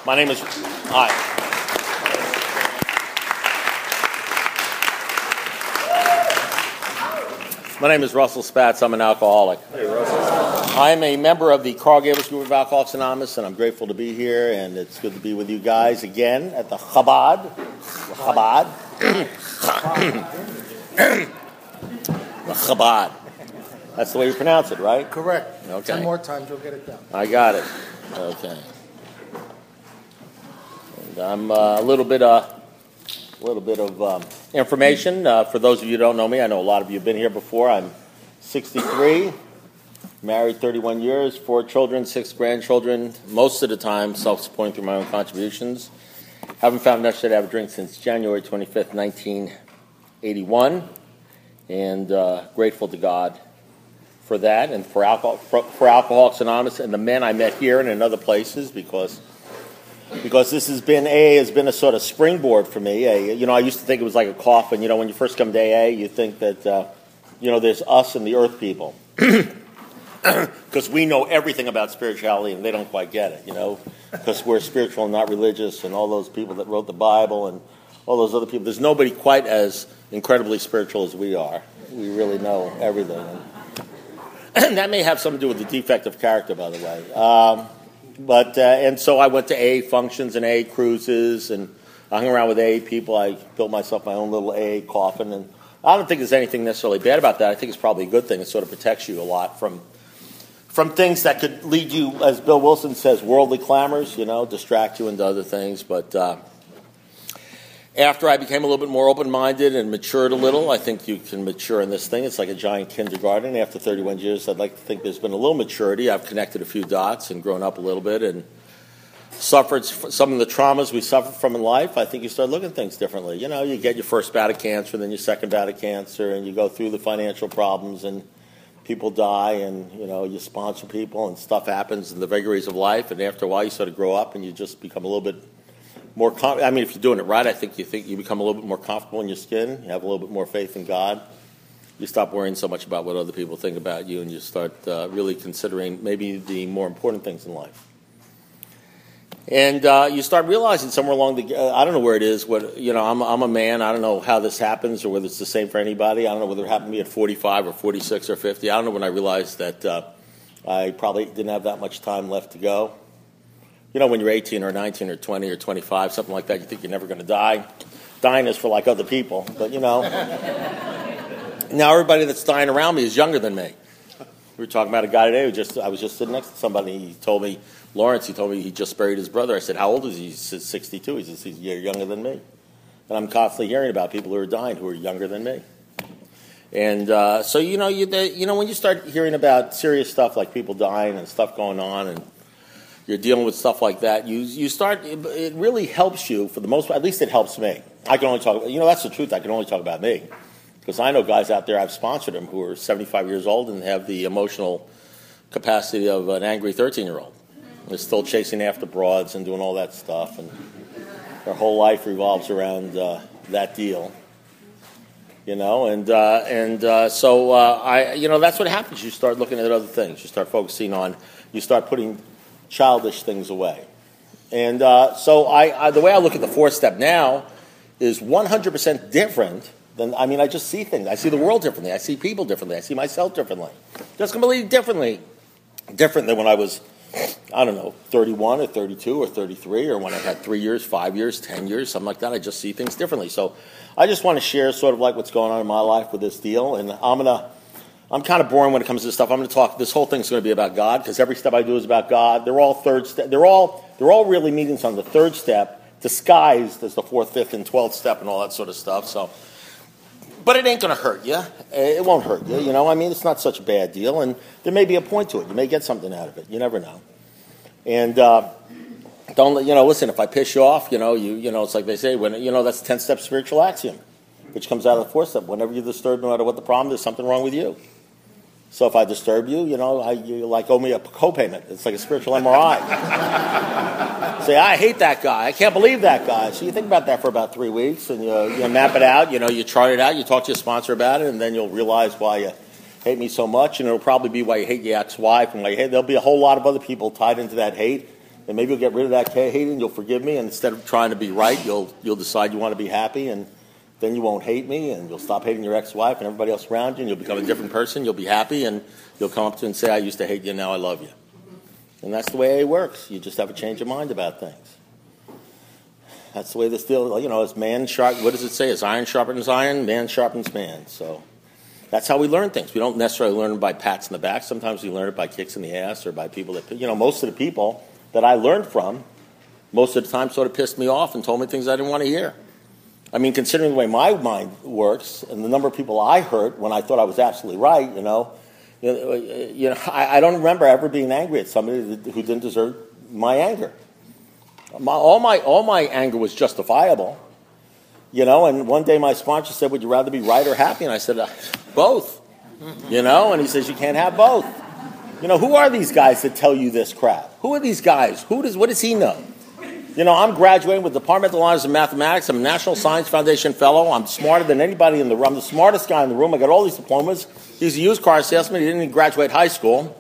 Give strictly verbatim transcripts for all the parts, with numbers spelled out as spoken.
My name is, hi. My name is Russell Spatz. I'm an alcoholic. Hey, Russell. I'm a member of the Carl Gables Group of Alcoholics Anonymous, and I'm grateful to be here, and it's good to be with you guys again at the Chabad. Chabad. The Chabad. That's the way you pronounce it, right? Correct. Okay. Ten more times, you'll get it done. I got it. Okay. And I'm uh, a little bit, uh, a little bit of um, information uh, for those of you who don't know me. I know a lot of you have been here before. I'm sixty-three, married thirty-one years, four children, six grandchildren. Most of the time, self-supporting through my own contributions. Haven't found necessary to have a drink since January twenty-fifth, nineteen eighty-one, and uh, grateful to God for that, and for, alcohol, for, for Alcoholics Anonymous and the men I met here and in other places, because because this has been, A A has been a sort of springboard for me. A, you know, I used to think it was like a coffin. You know, when you first come to A A, you think that, uh, you know, there's us and the earth people. Because we know everything about spirituality and they don't quite get it, you know, because we're spiritual and not religious, and all those people that wrote the Bible and all those other people. There's nobody quite as incredibly spiritual as we are. We really know everything. And that may have something to do with the defect of character, by the way. Um, but uh, and so I went to A A functions and A A cruises, and I hung around with A A people. I built myself my own little A A coffin, and I don't think there's anything necessarily bad about that. I think it's probably a good thing. It sort of protects you a lot from from things that could lead you, as Bill Wilson says, worldly clamors, you know, distract you into other things. But uh, after I became a little bit more open-minded and matured a little, I think you can mature in this thing. It's like a giant kindergarten. After thirty-one years, I'd like to think there's been a little maturity. I've connected a few dots and grown up a little bit and suffered some of the traumas we suffer from in life. I think you start looking at things differently. You know, you get your first bout of cancer, then your second bout of cancer, and you go through the financial problems, and people die, and, you know, you sponsor people, and stuff happens in the vagaries of life, and after a while you sort of grow up and you just become a little bit more, com- I mean, if you're doing it right, I think you think you become a little bit more comfortable in your skin. You have a little bit more faith in God. You stop worrying so much about what other people think about you, and you start uh, really considering maybe the more important things in life. And uh, you start realizing somewhere along the, uh, I don't know where it is. What you know, I'm, I'm a man. I don't know how this happens, or whether it's the same for anybody. I don't know whether it happened to me at forty-five or forty-six or fifty. I don't know when I realized that uh, I probably didn't have that much time left to go. You know, when you're eighteen or nineteen or twenty or twenty-five, something like that, you think you're never going to die. Dying is for, like, other people. But, you know, now everybody that's dying around me is younger than me. We were talking about a guy today who just, I was just sitting next to somebody. He told me, Lawrence, he told me he just buried his brother. I said, how old is he? He said, sixty-two. He says, he's a year younger than me. And I'm constantly hearing about people who are dying who are younger than me. And uh, so, you know, you, you know, when you start hearing about serious stuff like people dying and stuff going on, and you're dealing with stuff like that, you you start, it, it really helps you for the most part. At least it helps me. I can only talk, you know, that's the truth. I can only talk about me. Because I know guys out there, I've sponsored them, who are seventy-five years old and have the emotional capacity of an angry thirteen-year-old. They're still chasing after broads and doing all that stuff, and their whole life revolves around uh, that deal. You know, and uh, and uh, so uh, I, you know, that's what happens. You start looking at other things. You start focusing on, you start putting childish things away. And uh, so I, I, the way I look at the fourth step now is one hundred percent different than, I mean, I just see things. I see the world differently. I see people differently. I see myself differently. Just completely differently. Different than when I was, I don't know, thirty-one or thirty-two or thirty-three, or when I had three years, five years, ten years, something like that. I just see things differently. So I just want to share sort of like what's going on in my life with this deal. And I'm going to, I'm kind of boring when it comes to this stuff. I'm going to talk, this whole thing's going to be about God, because every step I do is about God. They're all third step. They're all, they're all really meetings on the third step, disguised as the fourth, fifth, and twelfth step and all that sort of stuff. So, but it ain't going to hurt you. It won't hurt you, you know. I mean, it's not such a bad deal, and there may be a point to it. You may get something out of it. You never know. And uh, don't, you know, listen, if I piss you off, you know, you, you know, it's like they say, when, you know, that's the tenth-step spiritual axiom, which comes out of the fourth step. Whenever you're disturbed, no matter what the problem, there's something wrong with you. So if I disturb you, you know, I, you like owe me a co-payment. It's like a spiritual M R I. Say, I hate that guy. I can't believe that guy. So you think about that for about three weeks, and you, you map it out. You know, you chart it out. You talk to your sponsor about it, and then you'll realize why you hate me so much. And it'll probably be why you hate your ex-wife, and why you hate. There'll be a whole lot of other people tied into that hate And maybe you'll get rid of that hate and you'll forgive me. And instead of trying to be right, you'll you'll decide you want to be happy. And then you won't hate me. And you'll stop hating your ex-wife and everybody else around you. And you'll become a different person. You'll be happy. And you'll come up to you and say, I used to hate you. Now I love you. And that's the way it works. You just have a change of mind about things. That's the way this deal, you know, as man sharp, what does it say? As iron sharpens iron, man sharpens man. So that's how we learn things. We don't necessarily learn it by pats in the back. Sometimes we learn it by kicks in the ass or by people that, you know, most of the people that I learned from, most of the time sort of pissed me off and told me things I didn't want to hear. I mean, considering the way my mind works and the number of people I hurt when I thought I was absolutely right, you know, you know, I, I don't remember ever being angry at somebody who didn't deserve my anger. My, all my all my anger was justifiable, you know. And one day my sponsor said, "Would you rather be right or happy?" And I said, "Both." You know. And he says, "You can't have both." You know, who are these guys that tell you this crap? Who are these guys? Who does what does he know? You know, I'm graduating with Departmental Honors in Mathematics. I'm a National Science Foundation Fellow. I'm smarter than anybody in the room. I'm the smartest guy in the room. I got all these diplomas. He's a used car salesman. He didn't even graduate high school.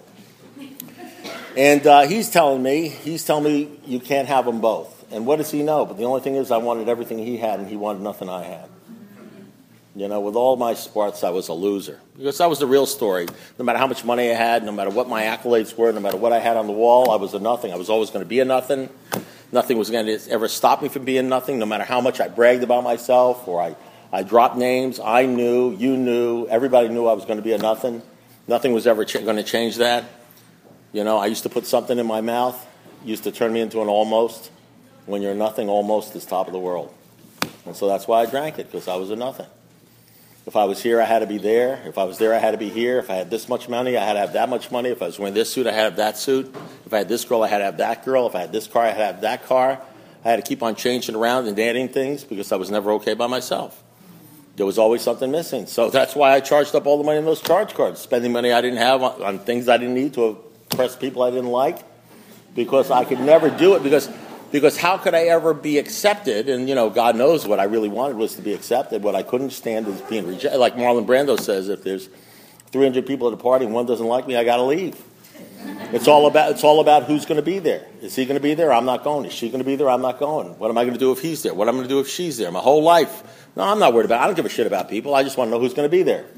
And uh, he's telling me, he's telling me you can't have them both. And what does he know? But the only thing is I wanted everything he had, and he wanted nothing I had. You know, with all my sports, I was a loser. Because that was the real story. No matter how much money I had, no matter what my accolades were, no matter what I had on the wall, I was a nothing. I was always going to be a nothing. Nothing was going to ever stop me from being nothing, no matter how much I bragged about myself or I, I dropped names. I knew, you knew, everybody knew I was going to be a nothing. Nothing was ever ch- going to change that. You know, I used to put something in my mouth, used to turn me into an almost. When you're nothing, almost is top of the world. And so that's why I drank it, because I was a nothing. If I was here, I had to be there. If I was there, I had to be here. If I had this much money, I had to have that much money. If I was wearing this suit, I had to have that suit. If I had this girl, I had to have that girl. If I had this car, I had to have that car. I had to keep on changing around and adding things because I was never okay by myself. There was always something missing. So that's why I charged up all the money in those charge cards, spending money I didn't have on, on things I didn't need to impress people I didn't like, because I could never do it, because because how could I ever be accepted? And, you know, God knows what I really wanted was to be accepted. What I couldn't stand is being rejected. Like Marlon Brando says, if there's three hundred people at a party and one doesn't like me, I got to leave. It's all about it's all about who's going to be there. Is he going to be there? I'm not going. Is she going to be there? I'm not going. What am I going to do if he's there? What am I going to do if she's there? My whole life. No, I'm not worried about it. I don't give a shit about people. I just want to know who's going to be there.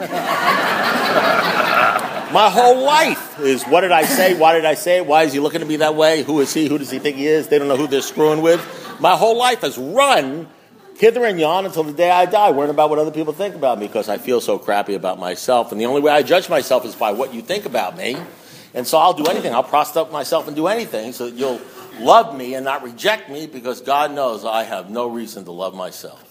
My whole life is, what did I say? Why did I say it? Why is he looking at me that way? Who is he? Who does he think he is? They don't know who they're screwing with. My whole life has run hither and yon until the day I die, worrying about what other people think about me, because I feel so crappy about myself. And the only way I judge myself is by what you think about me. And so I'll do anything. I'll prostitute myself and do anything so that you'll love me and not reject me, because God knows I have no reason to love myself.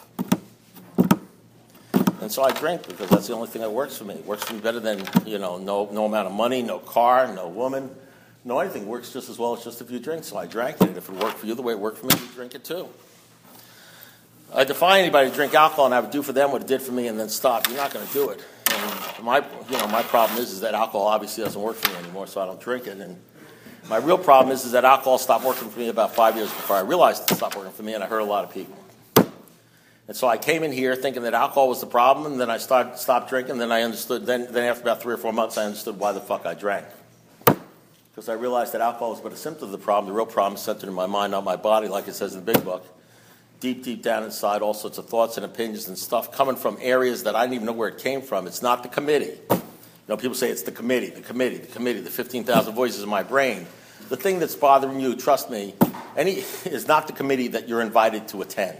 And so I drink because that's the only thing that works for me. It works for me better than, you know, no no amount of money, no car, no woman, no anything. It works just as well as just a few drinks. So I drank it. And if it worked for you the way it worked for me, you drink it too. I defy anybody to drink alcohol and I would do for them what it did for me and then stop. You're not going to do it. And my, you know, my problem is, is that alcohol obviously doesn't work for me anymore, so I don't drink it. And my real problem is, is that alcohol stopped working for me about five years before I realized it stopped working for me, and I hurt a lot of people. And so I came in here thinking that alcohol was the problem, and then I started stopped drinking. Then I understood. Then, then after about three or four months, I understood why the fuck I drank. Because I realized that alcohol was but a symptom of the problem. The real problem is centered in my mind, not my body, like it says in the big book. Deep, deep down inside, all sorts of thoughts and opinions and stuff coming from areas that I didn't even know where it came from. It's not the committee. You know, people say it's the committee, the committee, the committee, the fifteen thousand voices in my brain. The thing that's bothering you, trust me, any is not the committee that you're invited to attend.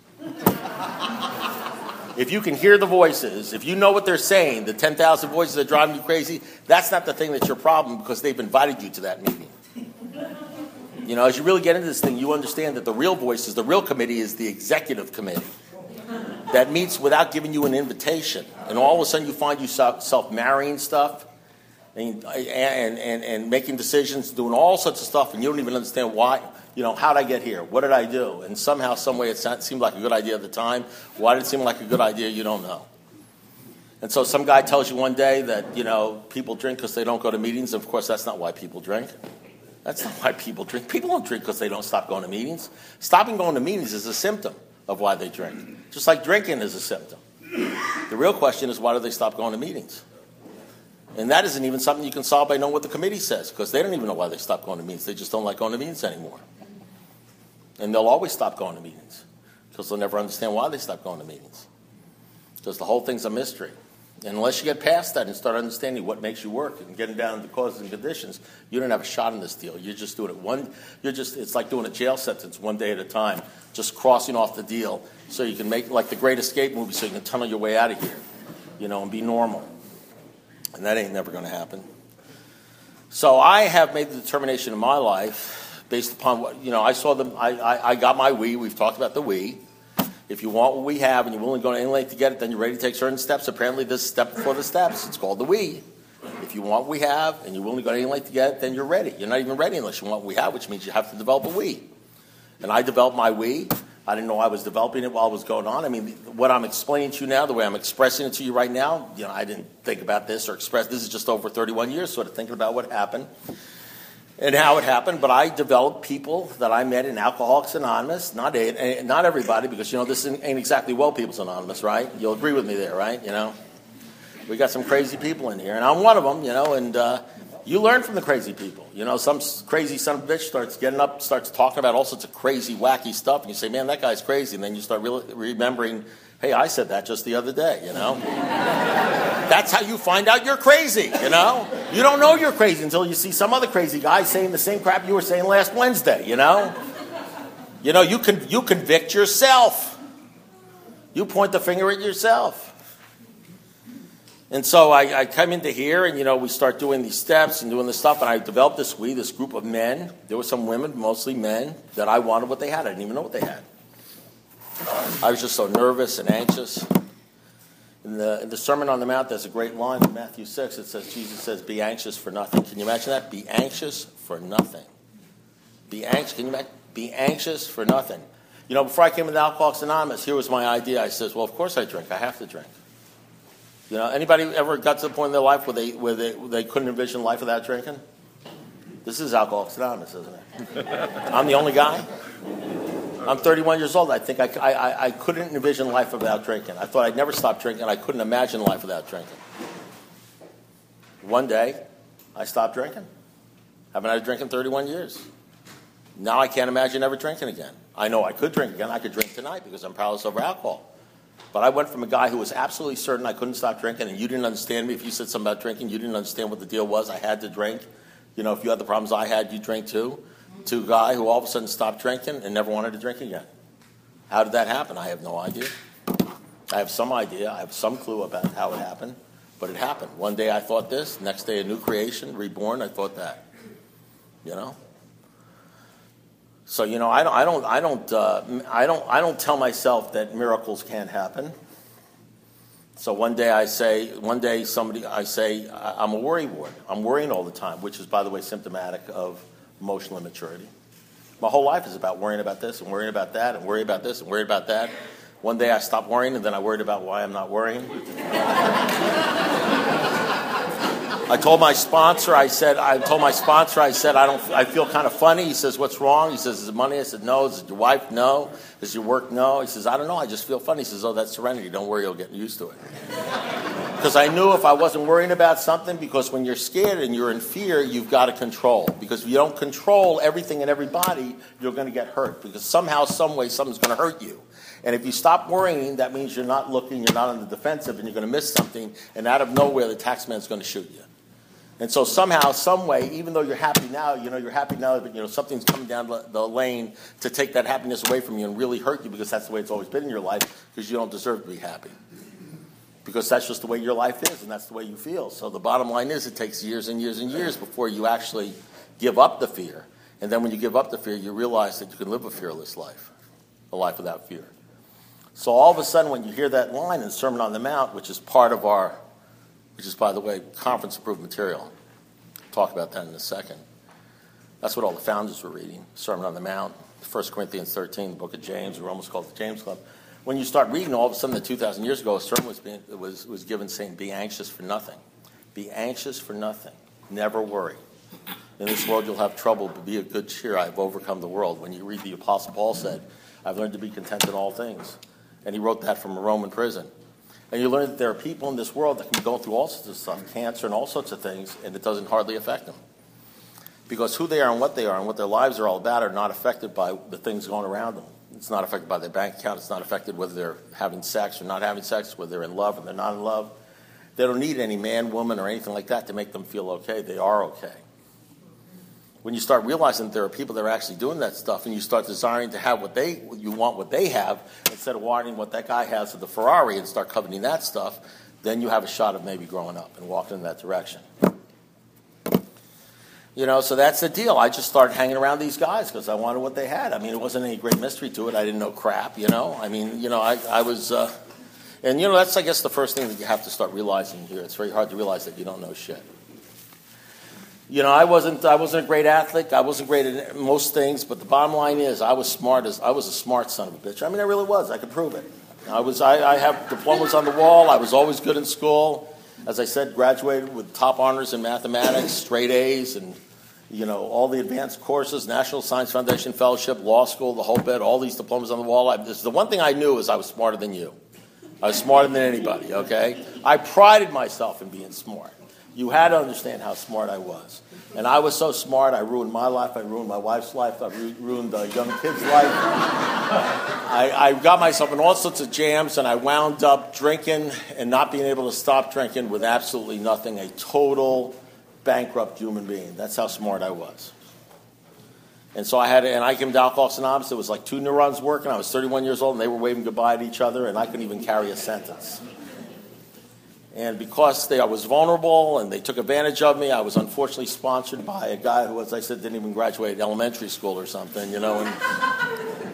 If you can hear the voices, if you know what they're saying, the ten thousand voices that drive you crazy, that's not the thing that's your problem, because they've invited you to that meeting. You know, as you really get into this thing, you understand that the real voices, the real committee is the executive committee that meets without giving you an invitation. And all of a sudden you find yourself self-marrying stuff and, and, and, and making decisions, doing all sorts of stuff, and you don't even understand why. You know, how did I get here? What did I do? And somehow, some way, it seemed like a good idea at the time. Why did it seem like a good idea? You don't know. And so some guy tells you one day that, you know, people drink because they don't go to meetings. And of course, that's not why people drink. That's not why people drink. People don't drink because they don't stop going to meetings. Stopping going to meetings is a symptom of why they drink. Just like drinking is a symptom. The real question is, why do they stop going to meetings? And that isn't even something you can solve by knowing what the committee says, because they don't even know why they stopped going to meetings. They just don't like going to meetings anymore. And they'll always stop going to meetings, because they'll never understand why they stopped going to meetings. Because the whole thing's a mystery. And unless you get past that and start understanding what makes you work and getting down to causes and conditions, you don't have a shot in this deal. You're just doing it one, you're just, it's like doing a jail sentence one day at a time, just crossing off the deal so you can make like the Great Escape movie so you can tunnel your way out of here, you know, and be normal. And that ain't never going to happen. So I have made the determination in my life based upon what, you know, I saw them, I, I, I got my we, we've talked about the we. If you want what we have and you're willing to go to any length to get it, then you're ready to take certain steps. Apparently, this step before the steps. It's called the we. If you want what we have and you're willing to go to any length to get it, then you're ready. You're not even ready unless you want what we have, which means you have to develop a we. And I developed my we. I didn't know I was developing it while it was going on. I mean, what I'm explaining to you now, the way I'm expressing it to you right now, you know, I didn't think about this or express. This is just over thirty-one years, sort of thinking about what happened and how it happened. But I developed people that I met in Alcoholics Anonymous. Not a, not everybody, because, you know, this ain't exactly Well People's Anonymous, right? You'll agree with me there, right? You know, we got some crazy people in here, and I'm one of them, you know, and uh, you learn from the crazy people. You know, some crazy son of a bitch starts getting up, starts talking about all sorts of crazy, wacky stuff, and you say, man, that guy's crazy. And then you start really remembering, hey, I said that just the other day, you know. That's how you find out you're crazy, you know. You don't know you're crazy until you see some other crazy guy saying the same crap you were saying last Wednesday, you know. You know, you can you convict yourself. You point the finger at yourself. And so I, I come into here, and, you know, we start doing these steps and doing this stuff, and I developed this we, this group of men. There were some women, mostly men, that I wanted what they had. I didn't even know what they had. I was just so nervous and anxious. In the, in the Sermon on the Mount, there's a great line in Matthew six. It says, Jesus says, be anxious for nothing. Can you imagine that? Be anxious for nothing. Be anxious. Can you imagine? Be anxious for nothing. You know, before I came into Alcoholics Anonymous, here was my idea. I says, well, of course I drink. I have to drink. You know, anybody ever got to the point in their life where they where they, where they couldn't envision life without drinking? This is Alcoholics Anonymous, isn't it? I'm the only guy. I'm thirty-one years old. I think I, I, I couldn't envision life without drinking. I thought I'd never stop drinking. I couldn't imagine life without drinking. One day, I stopped drinking. Haven't had a drink in thirty-one years. Now I can't imagine ever drinking again. I know I could drink again. I could drink tonight because I'm powerless over alcohol. But I went from a guy who was absolutely certain I couldn't stop drinking, and you didn't understand me. If you said something about drinking, you didn't understand what the deal was. I had to drink. You know, if you had the problems I had, you drank too. To a guy who all of a sudden stopped drinking and never wanted to drink again. How did that happen? I have no idea. I have some idea. I have some clue about how it happened, but it happened. One day I thought this. Next day a new creation, reborn. I thought that. You know. So you know, I don't, I don't, I don't, uh, I don't, I don't tell myself that miracles can't happen. So one day I say, one day somebody, I say, I'm a worry ward. I'm worrying all the time, which is, by the way, symptomatic of emotional immaturity. My whole life is about worrying about this and worrying about that and worrying about this and worrying about that. One day I stopped worrying, and then I worried about why I'm not worrying. I told my sponsor, I said, I told my sponsor, I said, I don't, I feel kind of funny. He says, what's wrong? He says, is it money? I said, no. Is it your wife? No. Is your work? No. He says, I don't know. I just feel funny. He says, oh, that's serenity. Don't worry, you'll get used to it. Because I knew if I wasn't worrying about something, because when you're scared and you're in fear, you've got to control. Because if you don't control everything and everybody, you're going to get hurt. Because somehow, some way, something's going to hurt you. And if you stop worrying, that means you're not looking, you're not on the defensive, and you're going to miss something. And out of nowhere, the taxman's going to shoot you. And so somehow, some way, even though you're happy now, you know, you're happy now, but, you know, something's coming down the lane to take that happiness away from you and really hurt you, because that's the way it's always been in your life, because you don't deserve to be happy. Because that's just the way your life is, and that's the way you feel. So the bottom line is, it takes years and years and years before you actually give up the fear. And then when you give up the fear, you realize that you can live a fearless life, a life without fear. So all of a sudden, when you hear that line in the Sermon on the Mount, which is part of our, which is, by the way, conference-approved material, I'll talk about that in a second. That's what all the founders were reading, Sermon on the Mount, First Corinthians thirteen, the book of James. We're almost called the James Club. When you start reading, all of a sudden, the two thousand years ago, a sermon was, being, was, was given saying, be anxious for nothing. Be anxious for nothing. Never worry. In this world, you'll have trouble, but be of good cheer. I have overcome the world. When you read the Apostle Paul said, I've learned to be content in all things. And he wrote that from a Roman prison. And you learn that there are people in this world that can go through all sorts of stuff, cancer and all sorts of things, and it doesn't hardly affect them. Because who they are and what they are and what their lives are all about are not affected by the things going around them. It's not affected by their bank account. It's not affected whether they're having sex or not having sex, whether they're in love or they're not in love. They don't need any man, woman, or anything like that to make them feel okay. They are okay. When you start realizing that there are people that are actually doing that stuff, and you start desiring to have what they, you want what they have, instead of wanting what that guy has with the Ferrari and start coveting that stuff, then you have a shot of maybe growing up and walking in that direction. You know, so that's the deal. I just started hanging around these guys because I wanted what they had. I mean, it wasn't any great mystery to it. I didn't know crap, you know. I mean, you know, I, I was, uh, and, you know, that's, I guess, the first thing that you have to start realizing here. It's very hard to realize that you don't know shit. You know, I wasn't, I wasn't a great athlete. I wasn't great at most things, but the bottom line is I was smart as, I was a smart son of a bitch. I mean, I really was. I could prove it. I was, I, I have diplomas on the wall. I was always good in school. As I said, graduated with top honors in mathematics, straight A's, and you know, all the advanced courses, National Science Foundation Fellowship, law school, the whole bit, all these diplomas on the wall. I, this, the one thing I knew is I was smarter than you. I was smarter than anybody, okay? I prided myself in being smart. You had to understand how smart I was. And I was so smart, I ruined my life, I ruined my wife's life, I ru- ruined the young kid's life. I, I got myself in all sorts of jams, and I wound up drinking and not being able to stop drinking with absolutely nothing, a total bankrupt human being. That's how smart I was. And so I had, and I came to Alcoholics Anonymous. It was like two neurons working. I was thirty-one years old, and they were waving goodbye to each other, and I couldn't even carry a sentence. And because they, I was vulnerable, and they took advantage of me, I was unfortunately sponsored by a guy who, as I said, didn't even graduate elementary school or something, you know. And,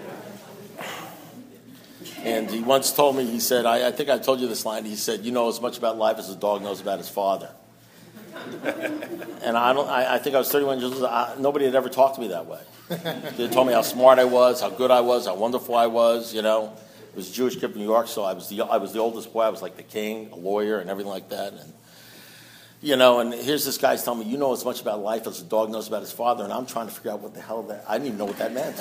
and he once told me, he said, I, I think I told you this line. He said, "You know as much about life as a dog knows about his father." And I don't. I, I think I was thirty-one years old. I, nobody had ever talked to me that way. They told me how smart I was, how good I was, how wonderful I was. You know, it was a Jewish kid from New York, so I was the I was the oldest boy. I was like the king, a lawyer, and everything like that. And you know, and here's this guy's telling me, "You know as much about life as a dog knows about his father," and I'm trying to figure out what the hell that. I didn't even know what that meant.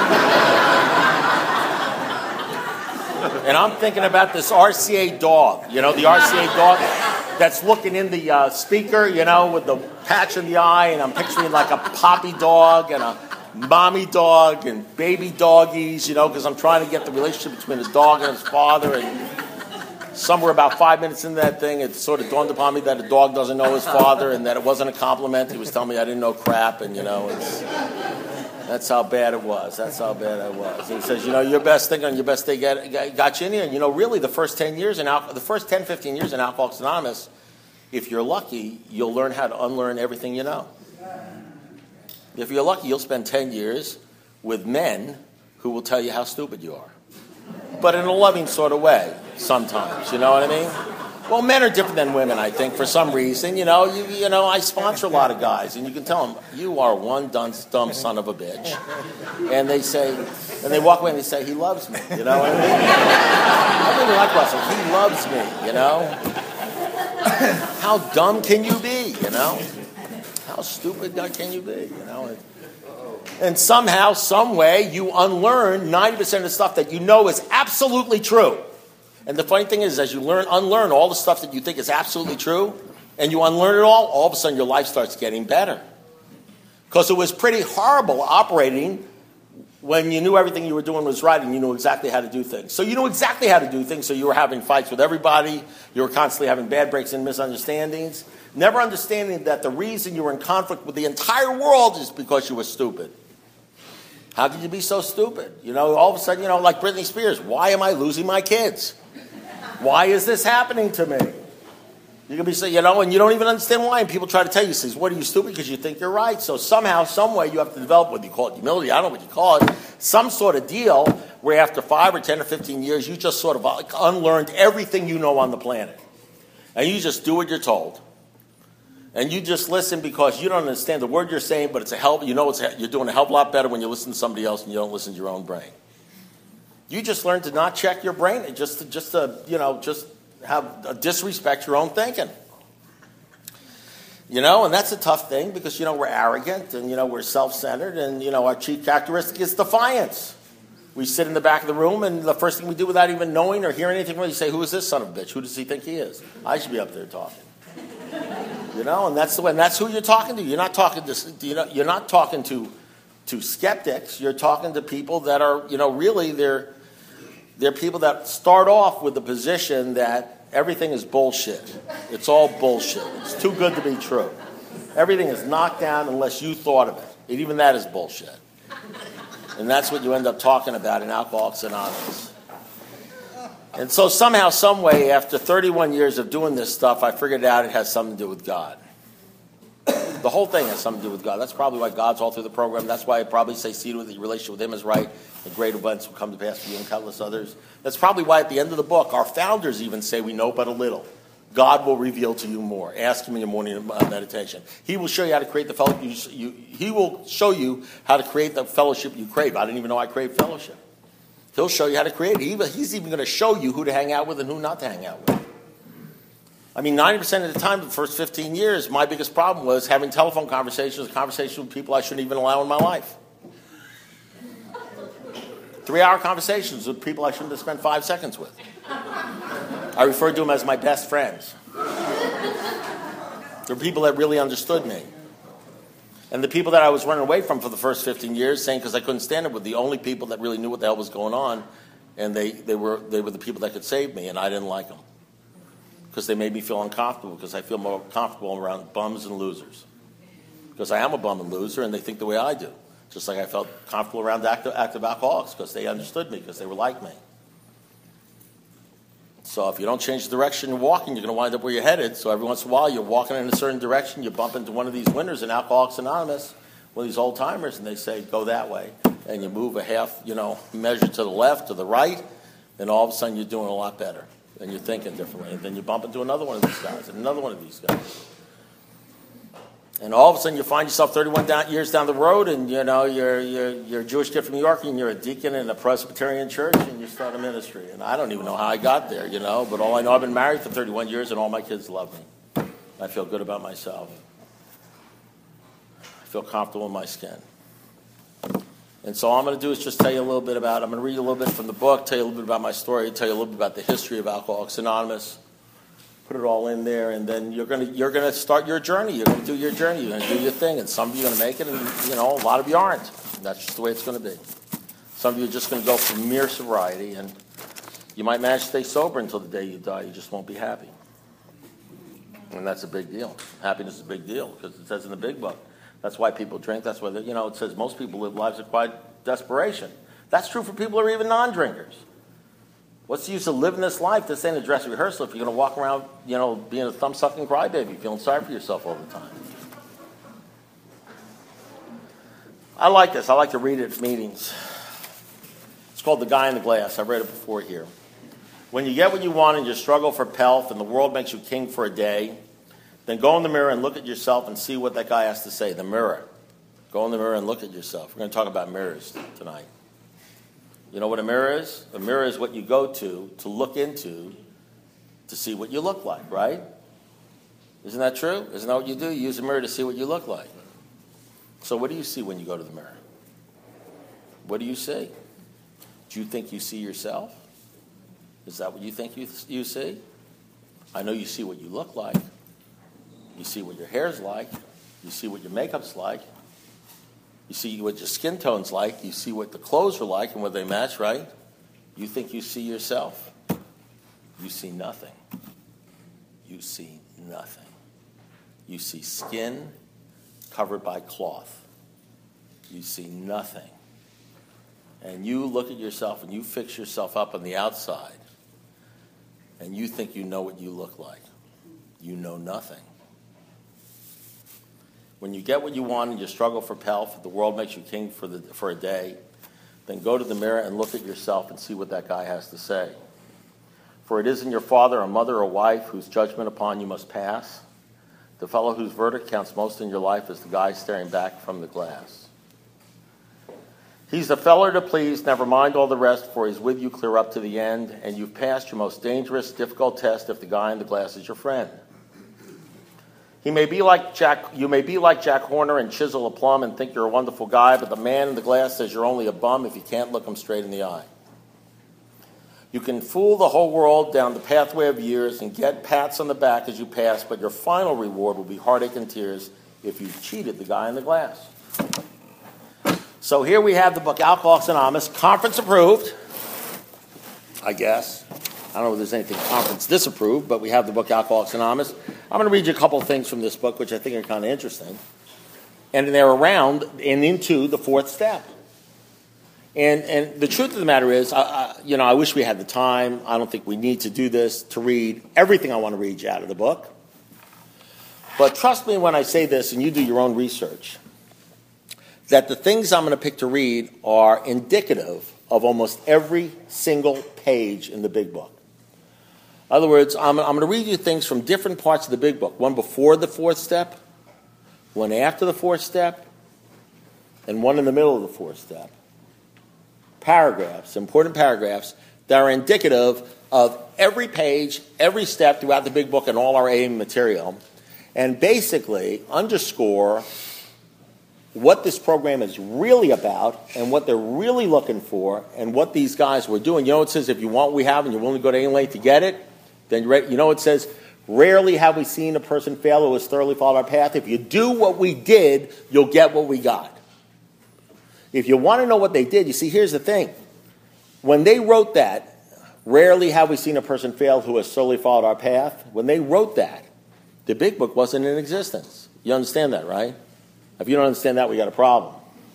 And I'm thinking about this R C A dog. You know, the R C A dog that's looking in the uh, speaker, you know, with the patch in the eye, and I'm picturing like a poppy dog and a mommy dog and baby doggies, you know, because I'm trying to get the relationship between the dog and his father. And somewhere about five minutes into that thing, it sort of dawned upon me that a dog doesn't know his father and that it wasn't a compliment. He was telling me I didn't know crap, and, you know, it's, that's how bad it was. That's how bad I was. And he says, you know, your best thing on your best day got, got you in here. And, you know, really the first ten years in al- the first ten, fifteen years in Alcoholics Anonymous, if you're lucky, you'll learn how to unlearn everything you know. If you're lucky, you'll spend ten years with men who will tell you how stupid you are. But in a loving sort of way, sometimes. You know what I mean? Well, men are different than women, I think, for some reason. You know, you, you know, I sponsor a lot of guys, and you can tell them, you are one dumb, dumb son of a bitch. And they say, and they walk away and they say, he loves me. You know what I mean? I really like Russell. He loves me, you know? How dumb can you be, you know? How stupid can you be, you know? And somehow, some way, you unlearn ninety percent of the stuff that you know is absolutely true. And the funny thing is, as you learn, unlearn all the stuff that you think is absolutely true, and you unlearn it all, all of a sudden your life starts getting better. Because it was pretty horrible operating when you knew everything you were doing was right and you knew exactly how to do things. So you knew exactly how to do things, so you were having fights with everybody, you were constantly having bad breaks and misunderstandings, never understanding that the reason you were in conflict with the entire world is because you were stupid. How could you be so stupid? You know, all of a sudden, you know, like Britney Spears, why am I losing my kids? Why is this happening to me? You can be saying, you know, and you don't even understand why. And people try to tell you, says, what are you, stupid? Because you think you're right. So somehow, some way, you have to develop what you call it, humility. I don't know what you call it. Some sort of deal where after five or ten or fifteen years, you just sort of like unlearned everything you know on the planet. And you just do what you're told. And you just listen because you don't understand the word you're saying, but it's a hell, you know it's a, you're doing a hell of a lot better when you listen to somebody else and you don't listen to your own brain. You just learn to not check your brain and just to, just to, you know, just have uh, disrespect your own thinking. You know, and that's a tough thing because, you know, we're arrogant and, you know, we're self-centered and, you know, our chief characteristic is defiance. we sit in the back of the room, and the first thing we do without even knowing or hearing anything, we say, who is this son of a bitch? Who does he think he is? I should be up there talking. You know, and that's the way, and that's who you're talking to. You're not talking to, you know, you're not talking to, to skeptics. You're talking to people that are, you know, really they're, they're people that start off with the position that everything is bullshit. It's all bullshit. It's too good to be true. Everything is knocked down unless you thought of it. And even that is bullshit. And that's what you end up talking about in Alcoholics Anonymous. And so somehow, some way, after thirty-one years of doing this stuff, I figured out it has something to do with God. The whole thing has something to do with God. That's probably why God's all through the program. That's why I probably say, see to it that your relationship with him is right. The great events will come to pass for you and countless others. That's probably why at the end of the book, our founders even say we know but a little. God will reveal to you more. Ask him in your morning meditation. He will show you how to create the fellowship. You, you, he will show you how to create the fellowship you crave. I didn't even know I crave fellowship. He'll show you how to create it. He, he's even going to show you who to hang out with and who not to hang out with. I mean, ninety percent of the time, the first fifteen years, my biggest problem was having telephone conversations, conversations with people I shouldn't even allow in my life. Three-hour conversations with people I shouldn't have spent five seconds with. I referred to them as my best friends. They're people that really understood me. And the people that I was running away from for the first fifteen years, saying because I couldn't stand it, were the only people that really knew what the hell was going on, and they, they were they were the people that could save me, and I didn't like them. Because they made me feel uncomfortable, because I feel more comfortable around bums and losers. Because I am a bum and loser, and they think the way I do. Just like I felt comfortable around active, active alcoholics, because they understood me, because they were like me. So if you don't change the direction you're walking, you're going to wind up where you're headed. So every once in a while, you're walking in a certain direction, you bump into one of these winners in Alcoholics Anonymous, one of these old-timers, and they say, go that way. And you move a half, you know, measure to the left, to the right, and all of a sudden you're doing a lot better. And you're thinking differently. And then you bump into another one of these guys, and another one of these guys. And all of a sudden you find yourself thirty-one down, years down the road, and you know, you're, you're, you're a Jewish kid from New York, and you're a deacon in a Presbyterian church, and you start a ministry. And I don't even know how I got there, you know, but all I know, I've been married for thirty-one years, and all my kids love me. I feel good about myself. I feel comfortable in my skin. And so all I'm going to do is just tell you a little bit about, I'm going to read a little bit from the book, tell you a little bit about my story, tell you a little bit about the history of Alcoholics Anonymous, put it all in there, and then you're going to you're going to start your journey. You're going to do your journey. You're going to do your thing, and some of you are going to make it, and you know, a lot of you aren't. And that's just the way it's going to be. Some of you are just going to go for mere sobriety, and you might manage to stay sober until the day you die. You just won't be happy. And that's a big deal. Happiness is a big deal, because it says in the big book. That's why people drink. That's why, they, you know, it says most people live lives of quiet desperation. That's true for people who are even non-drinkers. What's the use of living this life? This ain't a dress rehearsal if you're going to walk around, you know, being a thumb-sucking crybaby, feeling sorry for yourself all the time. I like this. I like to read it at meetings. It's called The Guy in the Glass. I've read it before here. When you get what you want and you struggle for pelf and the world makes you king for a day, then go in the mirror and look at yourself and see what that guy has to say. The mirror. Go in the mirror and look at yourself. We're going to talk about mirrors tonight. You know what a mirror is? A mirror is what you go to, to look into, to see what you look like, right? Isn't that true? Isn't that what you do? You use a mirror to see what you look like. So what do you see when you go to the mirror? What do you see? Do you think you see yourself? Is that what you think you, you see? I know you see what you look like. You see what your hair's like. You see what your makeup's like. You see what your skin tone's like. You see what the clothes are like and whether they match, right? You think you see yourself. You see nothing. You see nothing. You see skin covered by cloth. You see nothing. And you look at yourself and you fix yourself up on the outside and you think you know what you look like. You know nothing. When you get what you want and you struggle for pelf, the world makes you king for the for a day, then go to the mirror and look at yourself and see what that guy has to say. For it isn't your father or mother or wife whose judgment upon you must pass. The fellow whose verdict counts most in your life is the guy staring back from the glass. He's the feller to please, never mind all the rest, for he's with you clear up to the end, and you've passed your most dangerous, difficult test if the guy in the glass is your friend. He may be like Jack, you may be like Jack Horner and chisel a plum and think you're a wonderful guy, but the man in the glass says you're only a bum if you can't look him straight in the eye. You can fool the whole world down the pathway of years and get pats on the back as you pass, but your final reward will be heartache and tears if you've cheated the guy in the glass. So here we have the book Alcoholics Anonymous, conference approved, I guess. I don't know if there's anything conference disapproved, but we have the book Alcoholics Anonymous. I'm going to read you a couple of things from this book, which I think are kind of interesting. And they're around and into the fourth step. And and the truth of the matter is, I, I, you know, I wish we had the time. I don't think we need to do this to read everything I want to read you out of the book. But trust me when I say this, and you do your own research, that the things I'm going to pick to read are indicative of almost every single page in the big book. In other words, I'm, I'm going to read you things from different parts of the big book. One before the fourth step, one after the fourth step, and one in the middle of the fourth step. Paragraphs, important paragraphs, that are indicative of every page, every step throughout the big book and all our A M material, and basically underscore what this program is really about and what they're really looking for and what these guys were doing. You know, it says if you want what we have and you're willing to go to any length to get it, then you're ready. You know, it says, rarely have we seen a person fail who has thoroughly followed our path. If you do what we did, you'll get what we got. If you want to know what they did, you see, here's the thing. When they wrote that, rarely have we seen a person fail who has thoroughly followed our path. When they wrote that, the big book wasn't in existence. You understand that, right? If you don't understand that, we got a problem.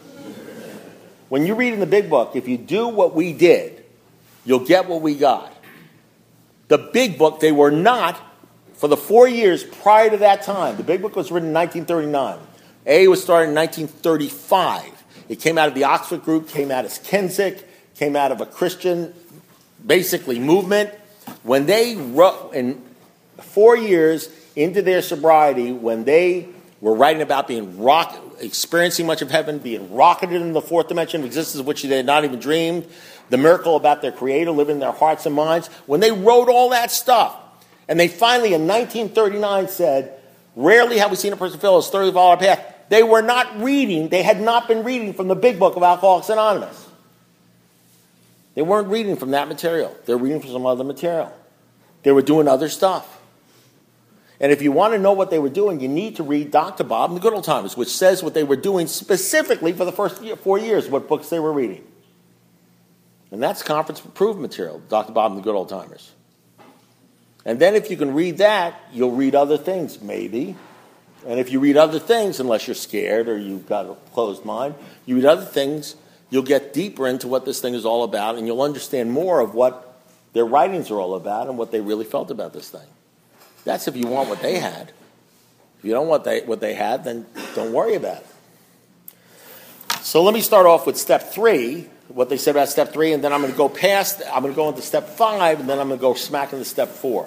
When you read in the big book, if you do what we did, you'll get what we got. The big book, they were not, for the four years prior to that time, the big book was written in nineteen thirty-nine. A was started in nineteen thirty-five. It came out of the Oxford group, came out as Kensick, came out of a Christian, basically, movement. When they wrote, in four years into their sobriety, when they were writing about being rock, experiencing much of heaven, being rocketed in the fourth dimension of existence of which they had not even dreamed, the miracle about their Creator living in their hearts and minds, when they wrote all that stuff, and they finally in nineteen thirty-nine said, rarely have we seen a person fail as thoroughly followed our path, they were not reading, they had not been reading from the big book of Alcoholics Anonymous. They weren't reading from that material. They were reading from some other material. They were doing other stuff. And if you want to know what they were doing, you need to read Doctor Bob and the Good Old Timers, which says what they were doing specifically for the first four years, what books they were reading. And that's conference-approved material, Doctor Bob and the Good Old Timers. And then if you can read that, you'll read other things, maybe. And if you read other things, unless you're scared or you've got a closed mind, you read other things, you'll get deeper into what this thing is all about, and you'll understand more of what their writings are all about and what they really felt about this thing. That's if you want what they had. If you don't want they, what they had, then don't worry about it. So let me start off with step three, what they said about step three, and then I'm going to go past, I'm going to go into step five, and then I'm going to go smack into step four.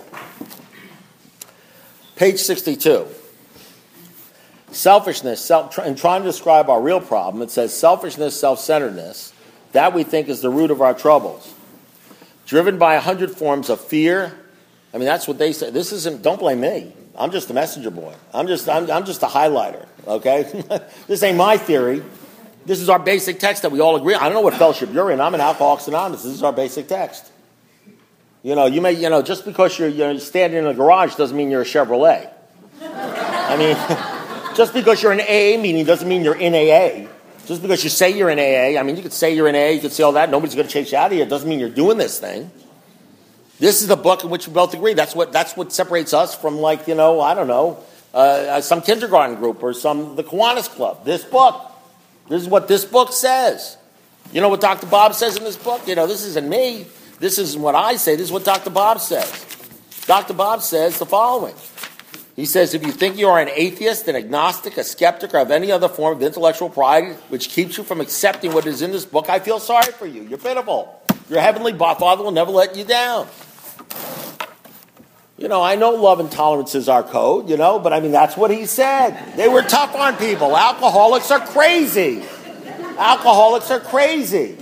Page sixty-two. Selfishness, self, in trying to describe our real problem, it says selfishness, self-centeredness, that we think is the root of our troubles. Driven by a hundred forms of fear. I mean, that's what they say. This isn't, don't blame me. I'm just a messenger boy. I'm just, I'm, I'm just a highlighter, okay? This ain't my theory. This is our basic text that we all agree on. I don't know what fellowship you're in. I'm in Alcoholics Anonymous. This is our basic text. You know, you may, you know, just because you're, you're standing in a garage doesn't mean you're a Chevrolet. I mean, just because you're in an A A meeting doesn't mean you're in A A. Just because you say you're in A A, I mean, you could say you're in A A, you could say all that. Nobody's going to chase you out of here. It doesn't mean you're doing this thing. This is the book in which we both agree. That's what that's what separates us from, like, you know, I don't know, uh, some kindergarten group or some the Kiwanis Club. This book. This is what this book says. You know what Doctor Bob says in this book? You know, this isn't me. This isn't what I say. This is what Doctor Bob says. Doctor Bob says the following. He says, if you think you are an atheist, an agnostic, a skeptic, or have any other form of intellectual pride which keeps you from accepting what is in this book, I feel sorry for you. You're pitiful. Your heavenly Father will never let you down. You know, I know love and tolerance is our code, you know, but I mean, that's what he said. They were tough on people. Alcoholics are crazy. Alcoholics are crazy.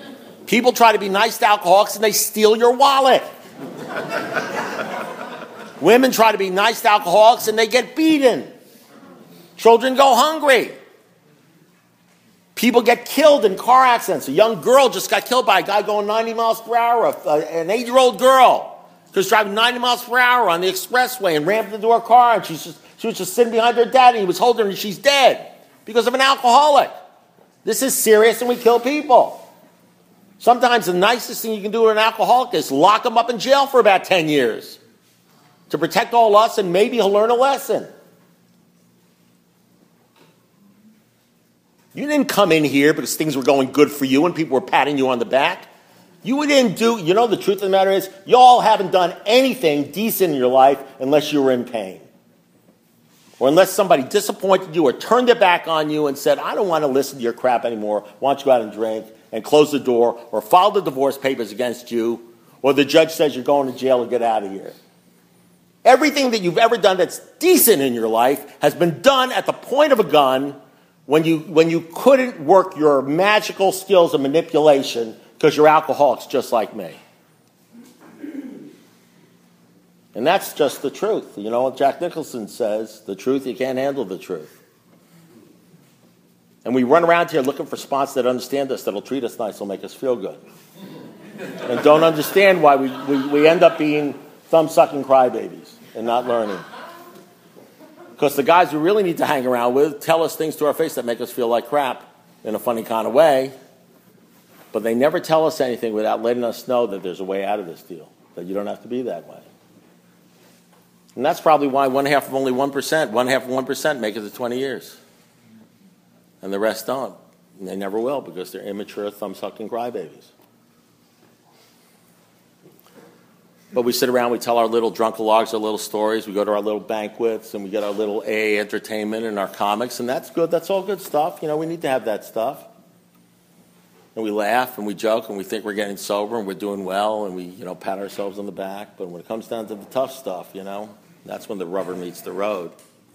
People try to be nice to alcoholics and they steal your wallet. Women try to be nice to alcoholics and they get beaten. Children go hungry. People get killed in car accidents. A young girl just got killed by a guy going ninety miles per hour, an eight-year-old girl who was driving ninety miles per hour on the expressway and rammed into her car, and she's just, she was just sitting behind her dad, and he was holding her, and she's dead because of an alcoholic. This is serious, and we kill people. Sometimes the nicest thing you can do to an alcoholic is lock him up in jail for about ten years to protect all us, and maybe he'll learn a lesson. You didn't come in here because things were going good for you and people were patting you on the back. You didn't do, you know, the truth of the matter is, y'all haven't done anything decent in your life unless you were in pain. Or unless somebody disappointed you or turned their back on you and said, I don't want to listen to your crap anymore. Why don't you go out and drink and close the door or file the divorce papers against you, or the judge says you're going to jail or get out of here. Everything that you've ever done that's decent in your life has been done at the point of a gun when you, when you couldn't work your magical skills of manipulation because you're alcoholics just like me. And that's just the truth. You know what Jack Nicholson says, the truth, you can't handle the truth. And we run around here looking for spots that understand us, that'll treat us nice, will make us feel good. And don't understand why we, we, we end up being thumb-sucking crybabies and not learning. Because the guys we really need to hang around with tell us things to our face that make us feel like crap in a funny kind of way. But they never tell us anything without letting us know that there's a way out of this deal, that you don't have to be that way. And that's probably why one half of only one percent, one half of one percent make it to twenty years. And the rest don't. And they never will because they're immature, thumb-sucking crybabies. But we sit around, we tell our little drunkalogs, our little stories, we go to our little banquets, and we get our little A A entertainment and our comics, and that's good. That's all good stuff. You know, we need to have that stuff. And we laugh and we joke and we think we're getting sober and we're doing well and we, you know, pat ourselves on the back. But when it comes down to the tough stuff, you know, that's when the rubber meets the road.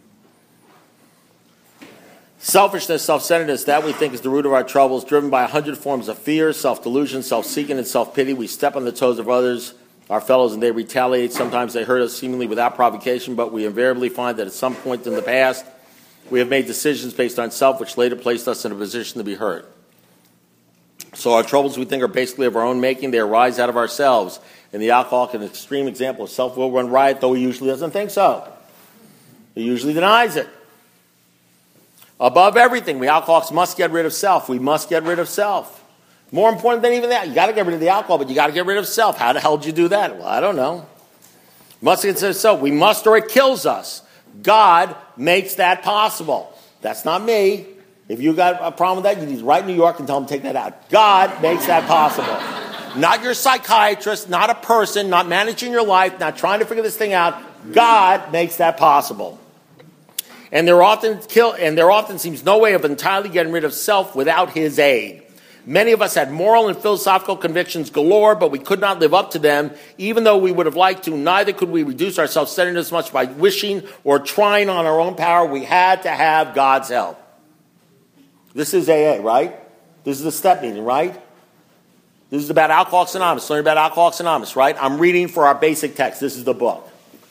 Selfishness, self-centeredness, that we think is the root of our troubles, driven by a hundred forms of fear, self-delusion, self-seeking, and self-pity. We step on the toes of others, our fellows, and they retaliate. Sometimes they hurt us seemingly without provocation, but we invariably find that at some point in the past, we have made decisions based on self, which later placed us in a position to be hurt. So our troubles, we think, are basically of our own making. They arise out of ourselves. And the alcoholic, an extreme example of self, will run riot, though he usually doesn't think so. He usually denies it. Above everything, we alcoholics must get rid of self. We must get rid of self. More important than even that, you got to get rid of the alcohol, but you got to get rid of self. How the hell did you do that? Well, I don't know. Must get rid of self. We must, or it kills us. God makes that possible. That's not me. If you got a problem with that, you need to write in New York and tell them to take that out. God makes that possible. Not your psychiatrist, not a person, not managing your life, not trying to figure this thing out. God makes that possible. And there often kill, and there often seems no way of entirely getting rid of self without his aid. Many of us had moral and philosophical convictions galore, but we could not live up to them, even though we would have liked to. Neither could we reduce our self-centeredness much by wishing or trying on our own power. We had to have God's help. This is A A, right? This is the step meeting, right? This is about Alcoholics Anonymous, learning about Alcoholics Anonymous, right? I'm reading for our basic text. This is the book.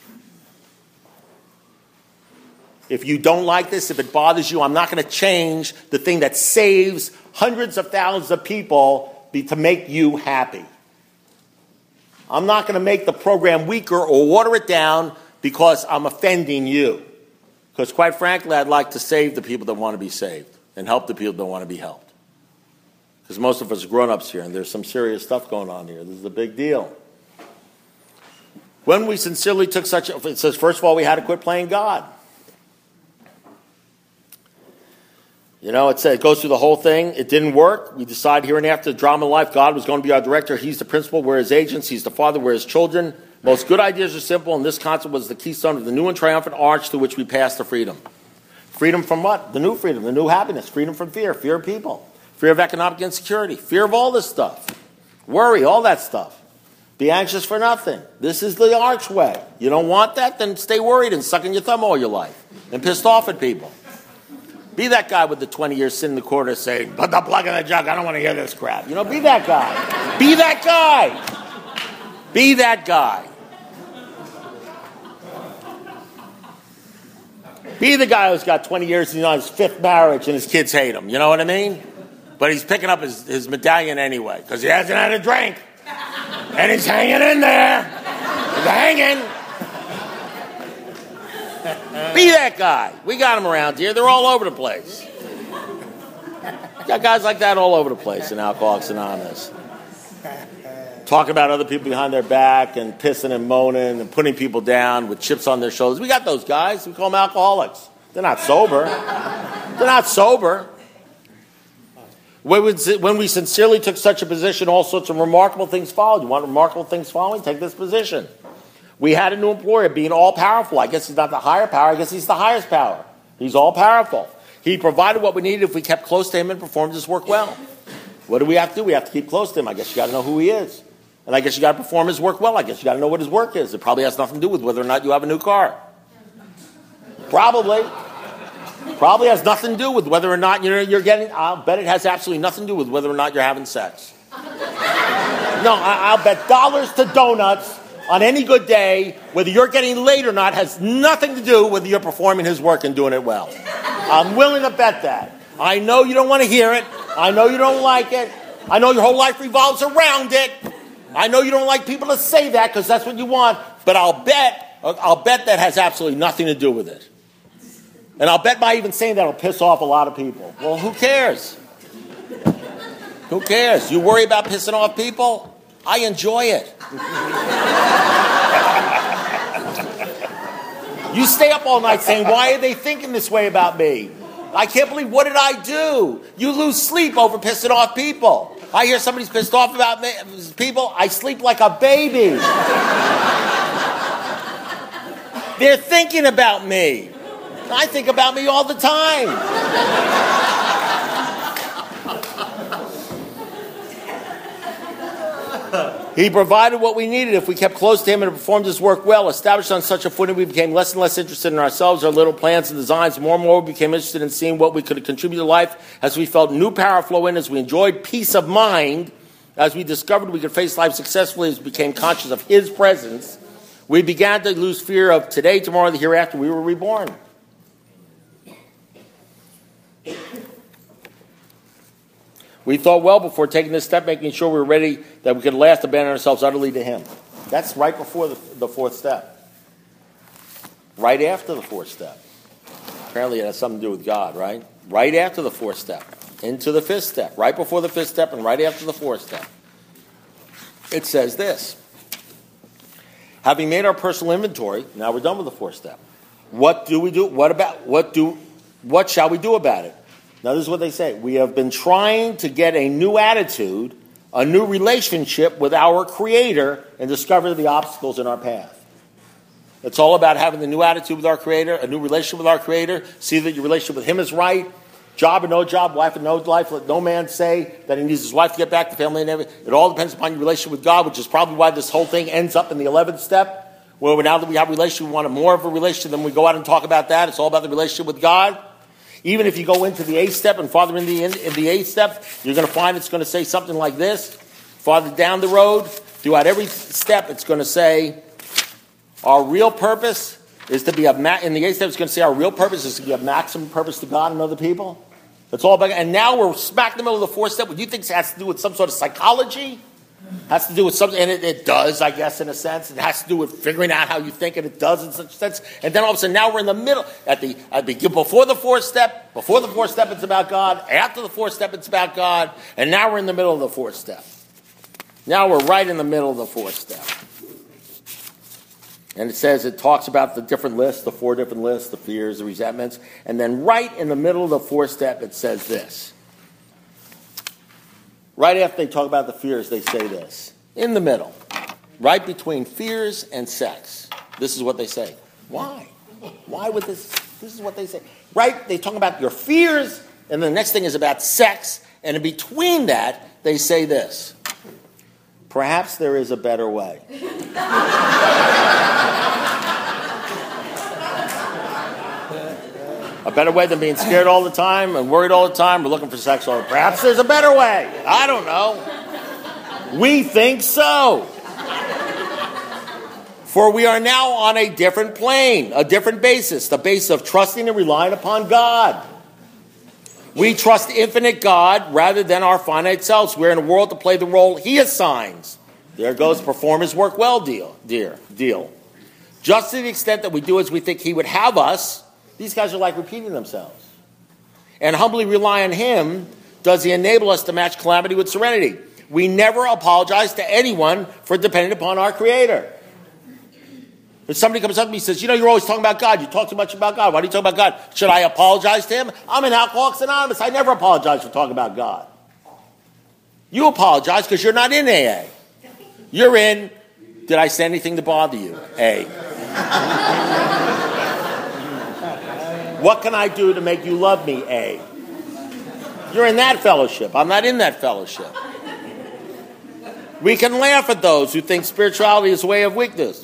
If you don't like this, if it bothers you, I'm not going to change the thing that saves hundreds of thousands of people be, to make you happy. I'm not going to make the program weaker or water it down because I'm offending you. Because quite frankly, I'd like to save the people that want to be saved and help the people that want to be helped. Because most of us are grown-ups here, and there's some serious stuff going on here. This is a big deal. When we sincerely took such a... It says, first of all, we had to quit playing God. You know, it says, it goes through the whole thing. It didn't work. We decided here and after the drama of life, God was going to be our director. He's the principal. We're his agents. He's the father. We're his children. Most good ideas are simple, and this concept was the keystone of the new and triumphant arch through which we passed to freedom. Freedom from what? The new freedom, the new happiness. Freedom from fear, fear of people, fear of economic insecurity, fear of all this stuff, worry, all that stuff. Be anxious for nothing. This is the archway. You don't want that? Then stay worried and sucking your thumb all your life and pissed off at people. Be that guy with the twenty years sitting in the corner saying, put the plug in the jug, I don't want to hear this crap. You know, be that guy. Be that guy. Be that guy. Be the guy who's got twenty years and he's on his fifth marriage and his kids hate him. You know what I mean? But he's picking up his, his medallion anyway because he hasn't had a drink. And he's hanging in there. He's hanging. Be that guy. We got them around here. They're all over the place. Got guys like that all over the place in Alcoholics Anonymous. Talking about other people behind their back and pissing and moaning and putting people down with chips on their shoulders. We got those guys. We call them alcoholics. They're not sober. They're not sober. When we sincerely took such a position, all sorts of remarkable things followed. You want remarkable things following? Take this position. We had a new employer being all-powerful. I guess he's not the higher power. I guess he's the highest power. He's all-powerful. He provided what we needed if we kept close to him and performed his work well. What do we have to do? We have to keep close to him. I guess you got to know who he is. And I guess you got to perform his work well. I guess you got to know what his work is. It probably has nothing to do with whether or not you have a new car. Probably. Probably has nothing to do with whether or not you're, you're getting... I'll bet it has absolutely nothing to do with whether or not you're having sex. No, I, I'll bet dollars to donuts on any good day, whether you're getting laid or not, has nothing to do with whether you're performing his work and doing it well. I'm willing to bet that. I know you don't want to hear it. I know you don't like it. I know your whole life revolves around it. I know you don't like people to say that because that's what you want. But I'll bet, I'll bet that has absolutely nothing to do with it. And I'll bet by even saying that will piss off a lot of people. Well, who cares? Who cares? You worry about pissing off people? I enjoy it. You stay up all night saying, why are they thinking this way about me? I can't believe, what did I do? You lose sleep over pissing off people. I hear somebody's pissed off about me, people, I sleep like a baby. They're thinking about me. I think about me all the time. He provided what we needed if we kept close to him and performed his work well. Established on such a footing, we became less and less interested in ourselves, our little plans and designs. More and more, we became interested in seeing what we could contribute to life as we felt new power flow in, as we enjoyed peace of mind, as we discovered we could face life successfully, as we became conscious of his presence. We began to lose fear of today, tomorrow, the hereafter. We were reborn. We thought well before taking this step, making sure we were ready, that we could last abandon ourselves utterly to him. That's right before the, the fourth step. Right after the fourth step. Apparently it has something to do with God, right? Right after the fourth step. Into the fifth step. Right before the fifth step and right after the fourth step. It says this. Having made our personal inventory, now we're done with the fourth step. What do we do? What about, what do, what shall we do about it? Now, this is what they say. We have been trying to get a new attitude, a new relationship with our Creator, and discover the obstacles in our path. It's all about having the new attitude with our Creator, a new relationship with our Creator, see that your relationship with Him is right, job or no job, wife or no life, let no man say that he needs his wife to get back to family and everything. It all depends upon your relationship with God, which is probably why this whole thing ends up in the eleventh step, where now that we have a relationship, we want more of a relationship, then we go out and talk about that. It's all about the relationship with God. Even if you go into the eighth step and farther in the, in, in the eighth step, you're going to find it's going to say something like this. Farther down the road, throughout every step, it's going to say, our real purpose is to be a, ma- in the eighth step, it's going to say our real purpose is to be a maximum purpose to God and other people. That's all about, and now we're smack in the middle of the fourth step. What do you think has to do with some sort of psychology? Has to do with something, and it, it does, I guess, in a sense. It has to do with figuring out how you think, and it does in such a sense. And then all of a sudden, now we're in the middle. At the, at the before the fourth step, before the fourth step, it's about God. After the fourth step, it's about God. And now we're in the middle of the fourth step. Now we're right in the middle of the fourth step. And it says, it talks about the different lists, the four different lists, the fears, the resentments. And then right in the middle of the fourth step, it says this. Right after they talk about the fears, they say this. In the middle, right between fears and sex. This is what they say. Why? Why would this? This is what they say. Right? They talk about your fears, and the next thing is about sex. And in between that, they say this. Perhaps there is a better way. A better way than being scared all the time and worried all the time or looking for sex all the time. Perhaps there's a better way. I don't know. We think so. For we are now on a different plane, a different basis, the basis of trusting and relying upon God. We trust infinite God rather than our finite selves. We're in a world to play the role he assigns. There goes perform his work well deal, dear, deal. Just to the extent that we do as we think he would have us, these guys are like repeating themselves. And humbly rely on him, does he enable us to match calamity with serenity. We never apologize to anyone for depending upon our Creator. If somebody comes up to me and says, you know, you're always talking about God. You talk too much about God. Why do you talk about God? Should I apologize to him? I'm in Alcoholics Anonymous. I never apologize for talking about God. You apologize because you're not in A A. You're in, did I say anything to bother you? A. What can I do to make you love me? A. You're in that fellowship. I'm not in that fellowship. We can laugh at those who think spirituality is a way of weakness.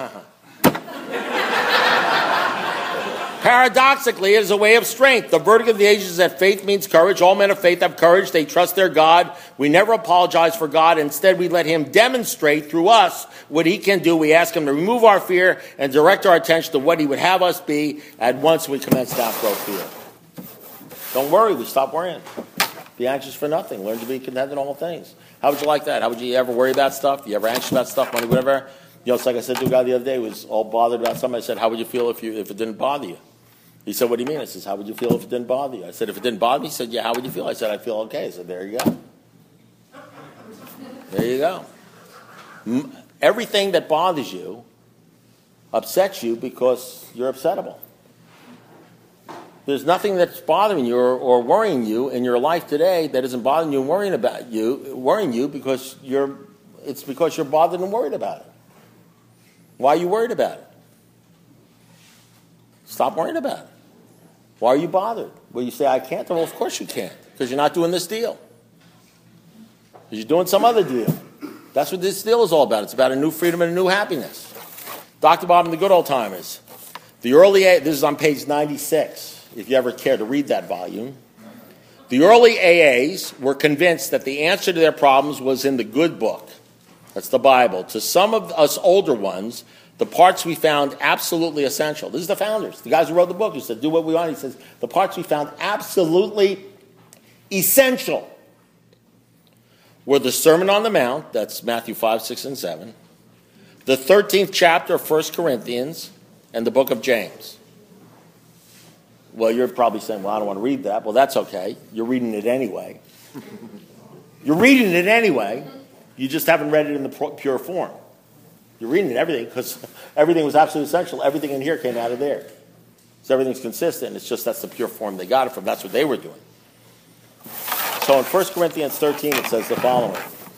Paradoxically, it is a way of strength. The verdict of the ages is that faith means courage. All men of faith have courage. They trust their God. We never apologize for God. Instead, we let him demonstrate through us what he can do. We ask him to remove our fear and direct our attention to what he would have us be at once we commence to outgrow fear. Don't worry. We stop worrying. Be anxious for nothing. Learn to be content in all things. How would you like that? How would you ever worry about stuff? You ever anxious about stuff, money, whatever? You know, it's like I said to a guy the other day who was all bothered about something. I said, how would you feel if you if it didn't bother you? He said, what do you mean? I said, how would you feel if it didn't bother you? I said, if it didn't bother me? He said, yeah, how would you feel? I said, I feel okay. I said, there you go. There you go. Everything that bothers you upsets you because you're upsettable. There's nothing that's bothering you or, or worrying you in your life today that isn't bothering you and worrying about you, worrying you because you're, it's because you're bothered and worried about it. Why are you worried about it? Stop worrying about it. Why are you bothered? Well, you say, I can't. Well, of course you can't, because you're not doing this deal. Because you're doing some other deal. That's what this deal is all about. It's about a new freedom and a new happiness. Doctor Bob and the Good Old Timers. The early, this is on page ninety-six, if you ever care to read that volume. The early A As were convinced that the answer to their problems was in the good book. That's the Bible. To some of us older ones, the parts we found absolutely essential. This is the founders, the guys who wrote the book, who said, do what we want. He says, the parts we found absolutely essential were the Sermon on the Mount, that's Matthew five, six, and seven, the thirteenth chapter of First Corinthians, and the book of James. Well, you're probably saying, well, I don't want to read that. Well, that's okay. You're reading it anyway. You're reading it anyway. You just haven't read it in the pure form. You're reading it, everything, because everything was absolutely essential. Everything in here came out of there. So everything's consistent. It's just that's the pure form they got it from. That's what they were doing. So in First Corinthians thirteen, it says the following.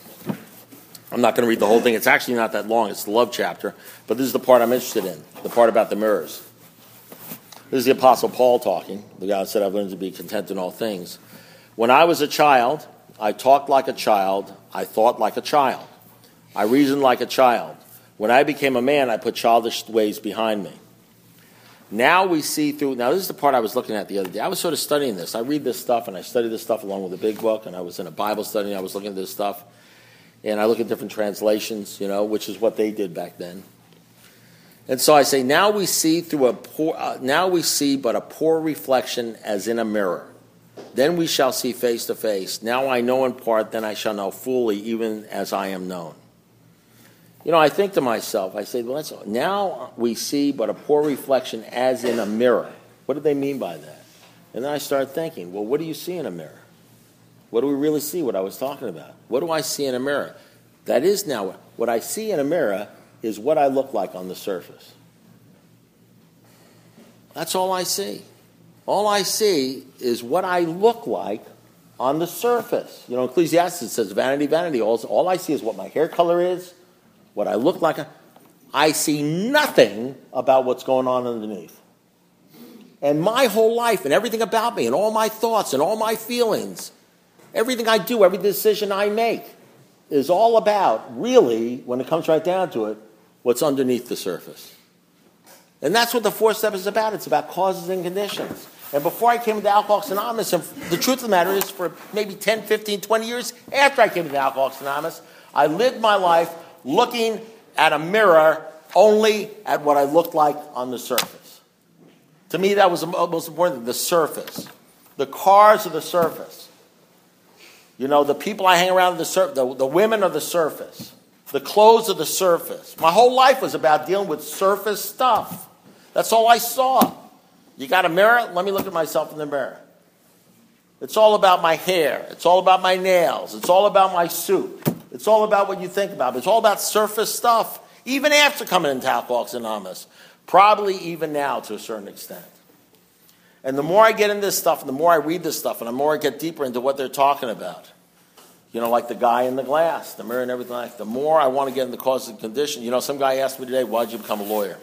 I'm not going to read the whole thing. It's actually not that long. It's the love chapter. But this is the part I'm interested in, the part about the mirrors. This is the Apostle Paul talking. The guy said, I've learned to be content in all things. When I was a child, I talked like a child. I thought like a child. I reasoned like a child. When I became a man, I put childish ways behind me. Now we see through, now this is the part I was looking at the other day. I was sort of studying this. I read this stuff, and I study this stuff along with the big book, and I was in a Bible study, and I was looking at this stuff. And I look at different translations, you know, which is what they did back then. And so I say, now we see through a poor, uh, now we see but a poor reflection as in a mirror. Then we shall see face to face. Now I know in part, then I shall know fully, even as I am known. You know, I think to myself, I say, well, that's, now we see but a poor reflection as in a mirror. What do they mean by that? And then I start thinking, well, what do you see in a mirror? What do we really see, what I was talking about? What do I see in a mirror? That is now, what I see in a mirror is what I look like on the surface. That's all I see. All I see is what I look like on the surface. You know, Ecclesiastes says, vanity, vanity. All, all I see is what my hair color is, what I look like. I see nothing about what's going on underneath. And my whole life and everything about me and all my thoughts and all my feelings, everything I do, every decision I make is all about, really, when it comes right down to it, what's underneath the surface. And that's what the fourth step is about. It's about causes and conditions. And before I came into Alcoholics Anonymous, and the truth of the matter is for maybe ten, fifteen, twenty years after I came into Alcoholics Anonymous, I lived my life looking at a mirror only at what I looked like on the surface. To me, that was the most important thing, the surface. The cars are the surface. You know, the people I hang around, the, sur- the, the women are the surface. The clothes are the surface. My whole life was about dealing with surface stuff. That's all I saw. You got a mirror? Let me look at myself in the mirror. It's all about my hair. It's all about my nails. It's all about my suit. It's all about what you think about. It's all about surface stuff, even after coming into Alcoholics Anonymous. Probably even now to a certain extent. And the more I get into this stuff, and the more I read this stuff, and the more I get deeper into what they're talking about, you know, like the guy in the glass, the mirror and everything like that, the more I want to get into the cause and condition. You know, some guy asked me today, why did you become a lawyer?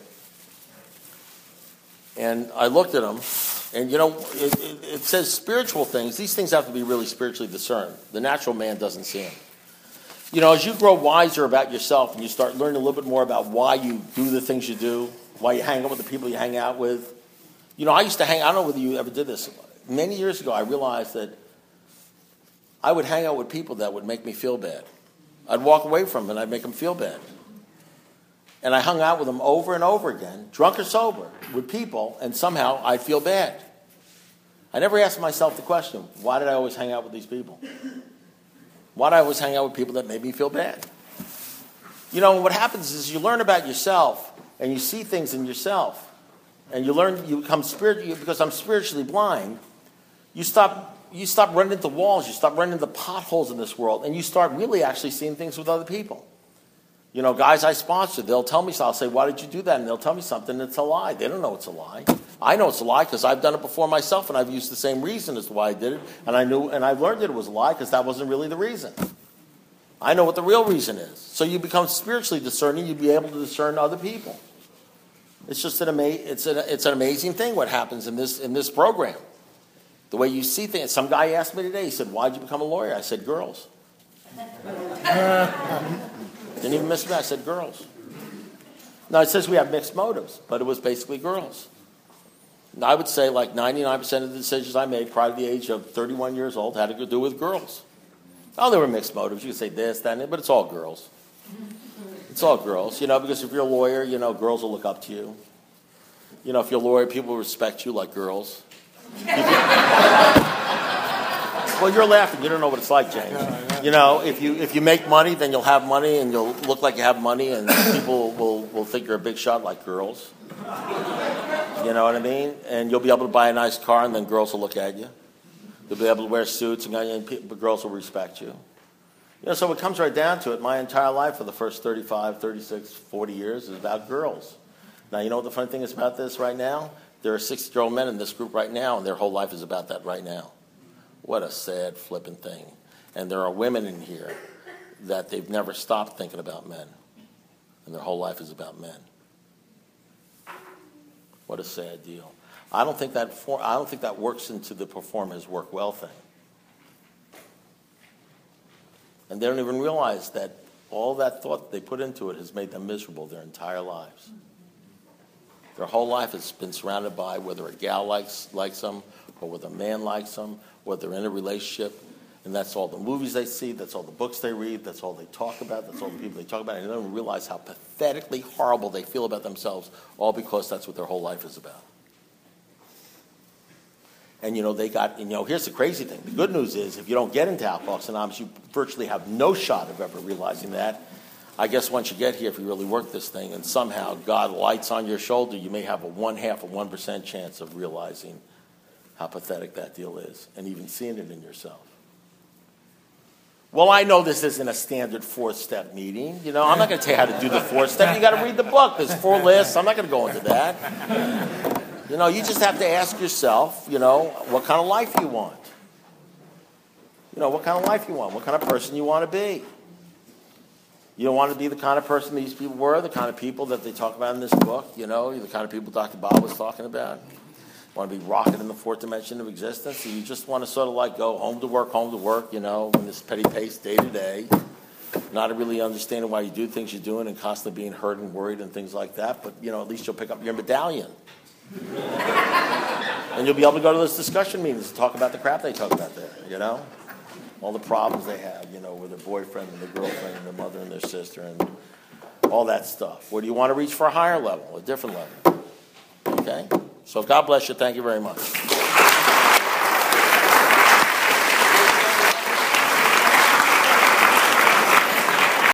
And I looked at him, and, you know, it, it, it says spiritual things. These things have to be really spiritually discerned. The natural man doesn't see them. You know, as you grow wiser about yourself and you start learning a little bit more about why you do the things you do, why you hang out with the people you hang out with. You know, I used to hang, I don't know whether you ever did this. Many years ago, I realized that I would hang out with people that would make me feel bad. I'd walk away from them and I'd make them feel bad. And I hung out with them over and over again, drunk or sober, with people, and somehow I'd feel bad. I never asked myself the question, why did I always hang out with these people? Why did I always hang out with people that made me feel bad? You know, what happens is you learn about yourself, and you see things in yourself, and you learn, you become spiritual, because I'm spiritually blind, you stop you stop running into walls, you stop running into potholes in this world, and you start really actually seeing things with other people. You know, guys I sponsor, they'll tell me, so I'll say, why did you do that? And they'll tell me something that's a lie. They don't know it's a lie. I know it's a lie because I've done it before myself, and I've used the same reason as to why I did it, and I knew, and I've learned that it was a lie because that wasn't really the reason. I know what the real reason is. So you become spiritually discerning, you'd be able to discern other people. It's just an ama- it's an it's an amazing thing what happens in this in this program. The way you see things. Some guy asked me today, he said, why'd you become a lawyer? I said, girls. Didn't even miss me. I said, girls. Now, it says we have mixed motives, but it was basically girls. And I would say like ninety-nine percent of the decisions I made prior to the age of thirty-one years old had to do with girls. Oh, there were mixed motives. You could say this, that, and that, but it's all girls. It's all girls, you know, because if you're a lawyer, you know, girls will look up to you. You know, if you're a lawyer, people will respect you like girls. You can... Well, you're laughing. You don't know what it's like, James. You know, if you if you make money, then you'll have money, and you'll look like you have money, and people will, will think you're a big shot like girls. You know what I mean? And you'll be able to buy a nice car, and then girls will look at you. You'll be able to wear suits, and, and people, girls will respect you. You know, so it comes right down to it. My entire life for the first thirty-five, thirty-six, forty years is about girls. Now, you know what the funny thing is about this right now? There are sixty-year-old men in this group right now, and their whole life is about that right now. What a sad, flipping thing. And there are women in here that they've never stopped thinking about men, and their whole life is about men. What a sad deal. I don't think that for, I don't think that works into the perform his work well thing. And they don't even realize that all that thought they put into it has made them miserable their entire lives. Their whole life has been surrounded by whether a gal likes likes them, or whether a man likes them, whether they're in a relationship. And that's all the movies they see, that's all the books they read, that's all they talk about, that's all the people they talk about. And they don't even realize how pathetically horrible they feel about themselves, all because that's what their whole life is about. And, you know, they got, you know, here's the crazy thing. The good news is if you don't get into Alcoholics Anonymous, you virtually have no shot of ever realizing that. I guess once you get here, if you really work this thing and somehow God lights on your shoulder, you may have a one half of one percent chance of realizing how pathetic that deal is and even seeing it in yourself. Well, I know this isn't a standard four-step meeting. You know, I'm not going to tell you how to do the four-step. You got to read the book. There's four lists. I'm not going to go into that. You know, you just have to ask yourself, you know, what kind of life you want. You know, what kind of life you want. What kind of person you want to be. You don't want to be the kind of person these people were, the kind of people that they talk about in this book, you know, the kind of people Doctor Bob was talking about. You want to be rocking in the fourth dimension of existence. So you just want to sort of like go home to work, home to work, you know, in this petty pace day to day. Not really understanding why you do things you're doing and constantly being hurt and worried and things like that. But, you know, at least you'll pick up your medallion. And you'll be able to go to those discussion meetings and talk about the crap they talk about there, you know? All the problems they have, you know, with their boyfriend and their girlfriend and their mother and their sister and all that stuff. Or do you want to reach for a higher level, a different level? Okay? So God bless you. Thank you very much.